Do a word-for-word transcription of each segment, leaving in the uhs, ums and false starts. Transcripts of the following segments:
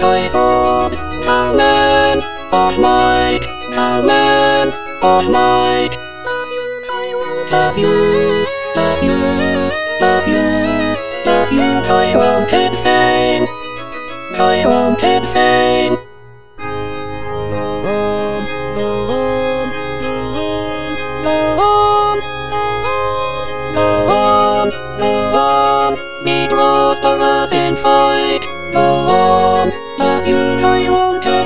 Tyson, Cowman, of might, Cowman, of might. As you, as you, as you, as you, Tyrone Ted Fame, Tyrone Ted Fame. Meet Rosterers in fight. Go on, as you Tyrone Ted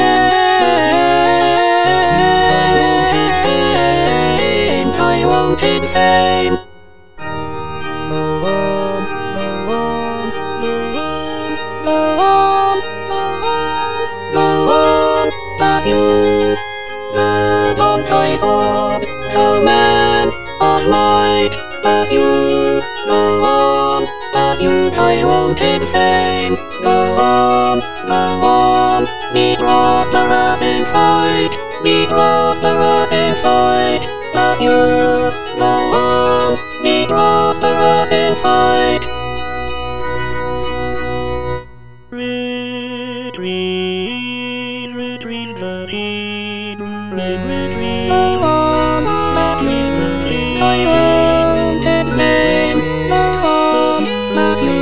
Fame, Tyrone Ted Fame. Go on, go on, go on, go on, as you learn on Tyson, Cowman, on might, as you go on, as you Tyrone Ted Fame. Go on, go on, meet Rosterers in fight, meet Rosterers in fight, as you go on, meet Rosterers in fight. Retreat, retreat, retreat, retreat, go on, as you Tyrone Ted Fame. Go on, as you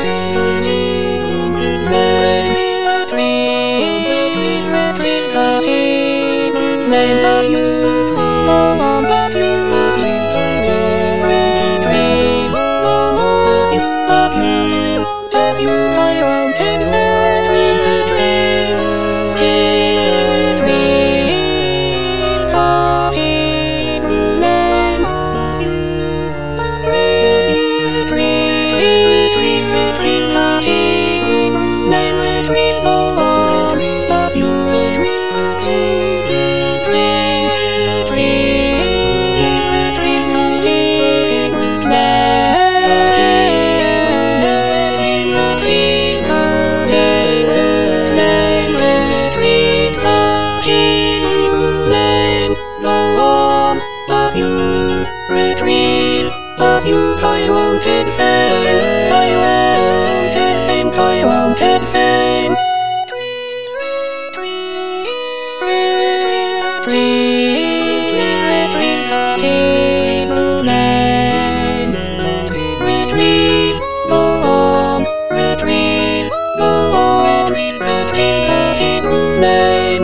retreat, as you Tyrone Ted Fame, Tyrone Ted Fame, Tyrone Ted Fame. Retreat, go on, retreat, go on, retreat, name.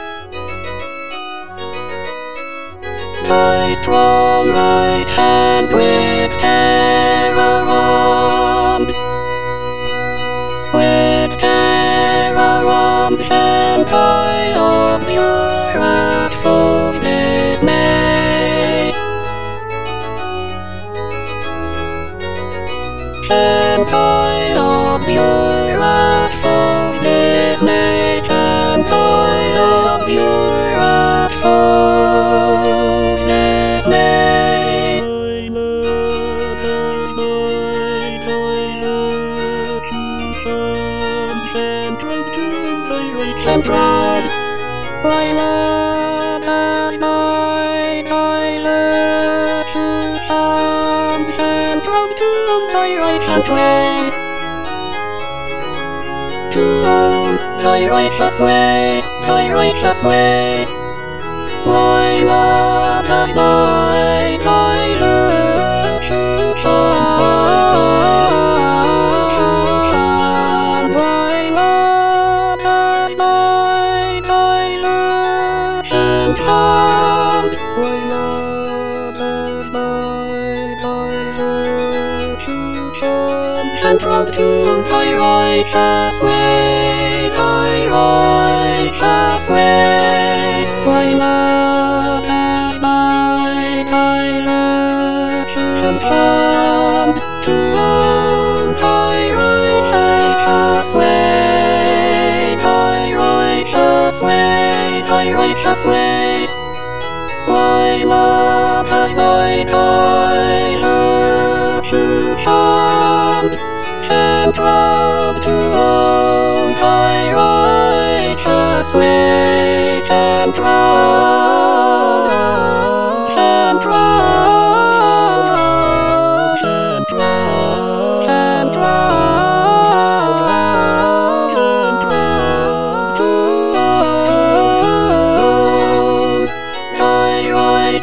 Thy strong right hand with terror armed, with terror armed, and I of your wrathful dismay, and I of your wrathful dismay, and I of your wrathful dismay. And proud, my love has died, I love to charms and proud to thy righteous way, to own thy righteous way, thy righteous way. My love has died, I love to charms, my love has died, I love to charms, my love has died, I love to charms, and proud to thy righteous way, thy righteous way. My love has died, I love to charms, to own thy righteous way, thy righteous way, thy righteous way. My love has died, I love to charms, and proud to own thy righteous way, and proud, and proud, and proud, and proud, and proud.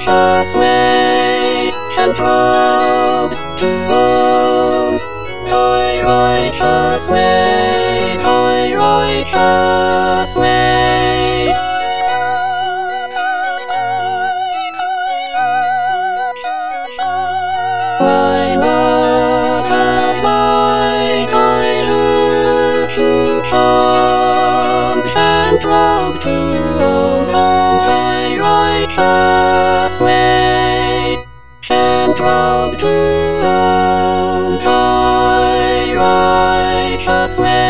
righteous way, and road to home. Thy righteous way, thy righteous way. I not as light, I look to come, and road to home, thy righteous way, and road to home, thy righteous way.